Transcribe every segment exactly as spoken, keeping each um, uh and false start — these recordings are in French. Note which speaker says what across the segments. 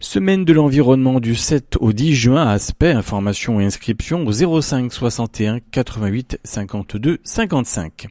Speaker 1: Semaine de l'environnement du sept au dix juin à Aspect. Information et inscription au zéro cinq soixante et un quatre-vingt-huit cinquante-deux cinquante-cinq.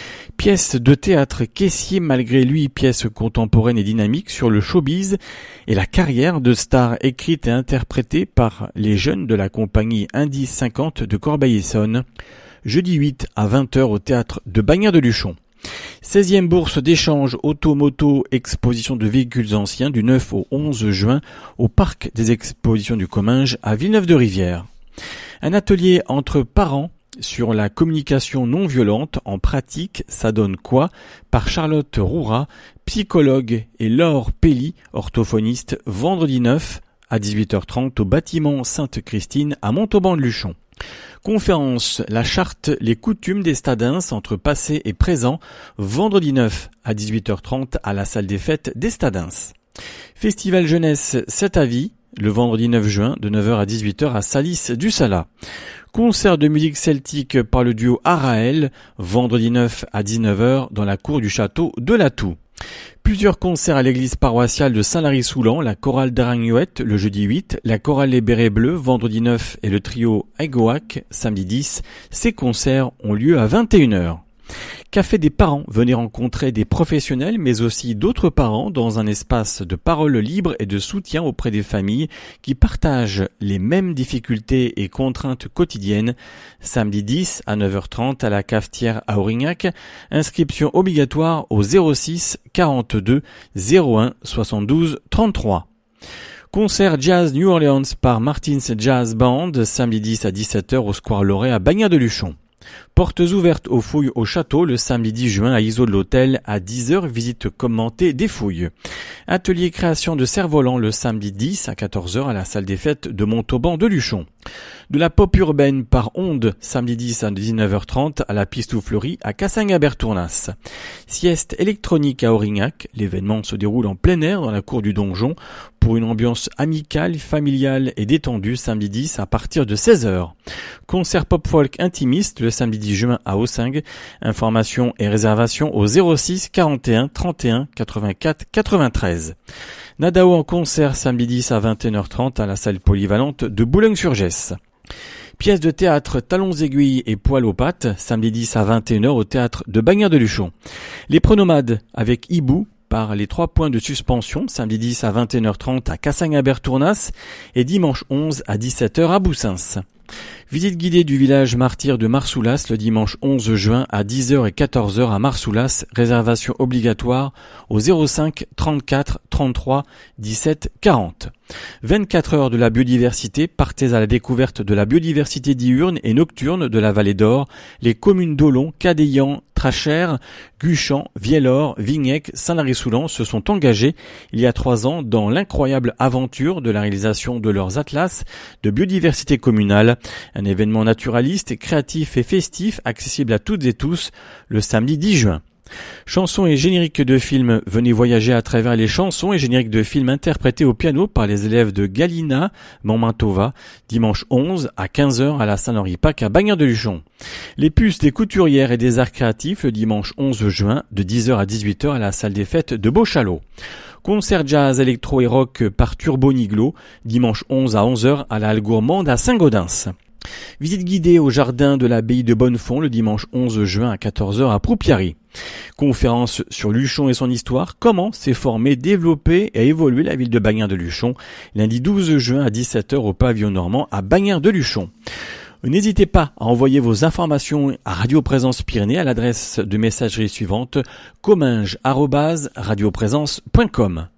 Speaker 1: Pièce de théâtre Caissier malgré lui, pièce contemporaine et dynamique sur le showbiz et la carrière de stars écrite et interprétée par les jeunes de la compagnie Indice cinquante de Corbeil-Essonnes. Jeudi huit à vingt heures au théâtre de Bagnères-de-Luchon. seizième bourse d'échange auto-moto exposition de véhicules anciens du neuf au onze juin au parc des expositions du Comminges à Villeneuve-de-Rivière. Un atelier entre parents sur la communication non violente en pratique, ça donne quoi, par Charlotte Roura, psychologue, et Laure Pelli, orthophoniste, vendredi neuf à dix-huit heures trente au bâtiment Sainte-Christine à Montauban-de-Luchon. Conférence La charte, les coutumes des Stadins entre passé et présent, vendredi neuf à dix-huit heures trente à la salle des fêtes des Stadins. Festival jeunesse sept à vie, le vendredi neuf juin de neuf heures à dix-huit heures à Salis du Sala. Concert de musique celtique par le duo Araël, vendredi neuf à dix-neuf heures dans la cour du château de la Toue. Plusieurs concerts à l'église paroissiale de Saint-Lary-Soulan, la chorale d'Aragnouette le jeudi huit, la chorale Les Bérets Bleus vendredi neuf et le trio Agoac samedi dix. Ces concerts ont lieu à vingt et une heures. Café des parents, venez rencontrer des professionnels mais aussi d'autres parents dans un espace de parole libre et de soutien auprès des familles qui partagent les mêmes difficultés et contraintes quotidiennes. Samedi dix à neuf heures trente à la cafetière à Aurignac. Inscription obligatoire au zéro six quarante-deux zéro un soixante-douze trente-trois. Concert Jazz New Orleans par Martins Jazz Band, samedi dix à dix-sept heures au Square Loret à Bagnères-de-Luchon. Portes ouvertes aux fouilles au château le samedi dix juin à Iso de l'Hôtel à dix heures, visite commentée des fouilles. Atelier création de cerfs-volants le samedi dix à quatorze heures à la salle des fêtes de Montauban-de-Luchon. De la pop urbaine par onde, samedi dix à dix-neuf heures trente à la piste fleurie à Cassagne-à-Bertournas. Sieste électronique à Aurignac, l'événement se déroule en plein air dans la cour du donjon pour une ambiance amicale, familiale et détendue samedi dix à partir de seize heures. Concert pop-folk intimiste le samedi dix juin à Haussing. Informations et réservations au zéro six quarante et un trente et un quatre-vingt-quatre quatre-vingt-treize. Nadao en concert samedi dix à vingt et une heures trente à la salle polyvalente de Boulogne-sur-Gesse. Pièce de théâtre Talons aiguilles et poils aux pattes, samedi dix à vingt et une heures au théâtre de Bagnères-de-Luchon. Les pronomades avec Hibou par les trois points de suspension, samedi dix à vingt et une heures trente à Cassagne-à-Bertournas et dimanche onze à dix-sept heures à Boussins. Visite guidée du village martyr de Marsoulas le dimanche onze juin à dix heures et quatorze heures à Marsoulas. Réservation obligatoire au zéro cinq trente-quatre trente-trois dix-sept quarante. vingt-quatre heures de la biodiversité, partez à la découverte de la biodiversité diurne et nocturne de la vallée d'Or, les communes d'Olon, Cadéillan, Trachère, Guchamp, Viellor, Vignec, Saint-Lary-Soulan se sont engagés il y a trois ans dans l'incroyable aventure de la réalisation de leurs atlas de biodiversité communale, un événement naturaliste, créatif et festif accessible à toutes et tous le samedi dix juin. Chansons et génériques de films, venez voyager à travers les chansons et génériques de films interprétés au piano par les élèves de Galina Montmantova, dimanche onze à quinze heures à la Saint-Henri-Pac à Bagnères-de-Luchon. Les puces des couturières et des arts créatifs le dimanche onze juin de dix heures à dix-huit heures à la salle des fêtes de Beauchalot. Concert jazz, électro et rock par Turbo Niglo, dimanche onze à onze heures à la Halle Gourmande à Saint-Gaudens. Visite guidée au jardin de l'abbaye de Bonnefond le dimanche onze juin à quatorze heures à Proupiary. Conférence sur Luchon et son histoire, comment s'est formée, développée et évoluée la ville de Bagnères-de-Luchon, lundi douze juin à dix-sept heures au pavillon normand à Bagnères-de-Luchon. N'hésitez pas à envoyer vos informations à Radio Présence Pyrénées à l'adresse de messagerie suivante comminges arobase radioprésence point com.